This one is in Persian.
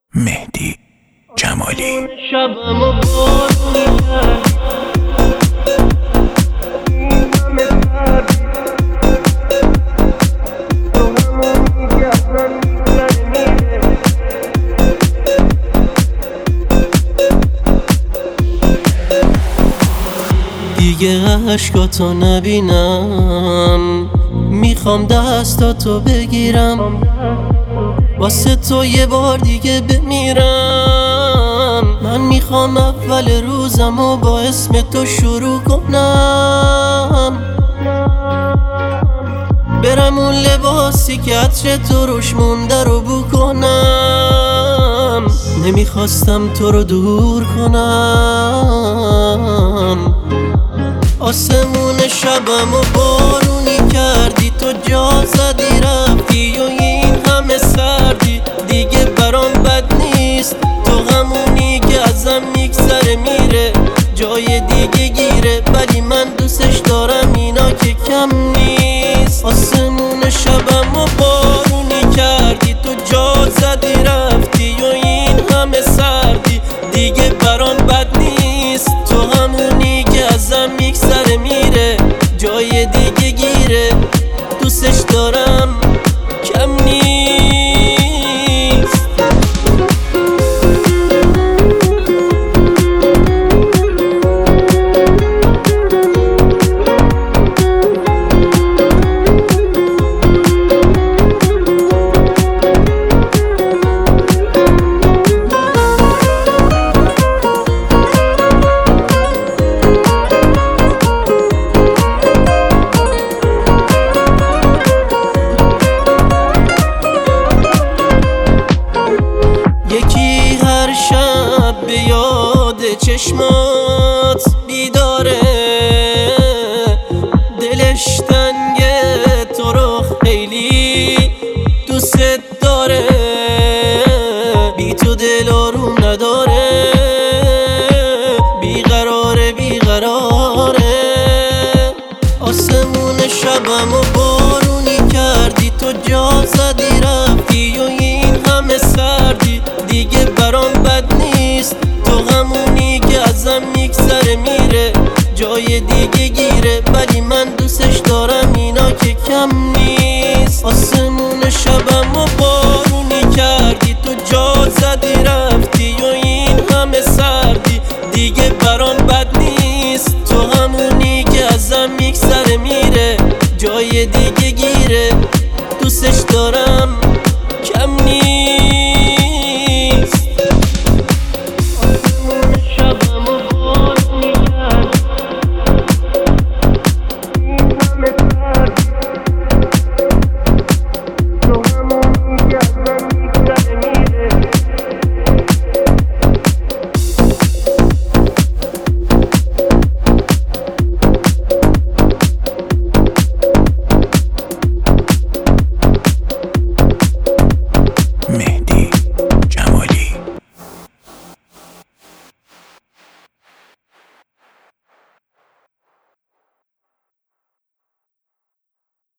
مهدی جمالی. شبمو بارونی کرد دیگه عشقاتو نبینم، میخوام دستاتو بگیرم، واسه تو یه بار دیگه بمیرم. من میخوام اول روزمو با اسم تو شروع کنم، برم اون لباسی که عطر تو روش مونده رو بو کنم. نمیخواستم تو رو دور کنم، آسمون شبمو بارونی کردی، تو جا زدی رفتی و این همه سردی. دیگه برام بد نیست، تو همونی که ازم میگذره میره جای دیگه گیره، ولی من دوستش دارم اینا که کم نیست. آسمون شبمو بارونی کردی، تو جا زدی رفتی و این همه سردی. دیگه برام بد نیست، تو همونی که ازم میگذره میره جای دیگه گیره، دوستش دارم کم نیست. یکی هر شب به یاد چشمات بیداره، دلش تنگه تو رو خیلی دوست داره، بی تو دل آروم نداره، بیقراره بیقراره. آسمون شبمو بارونی کردی، تو جا زدی رفتی و این همه سردی. دیگه برام بد نیست،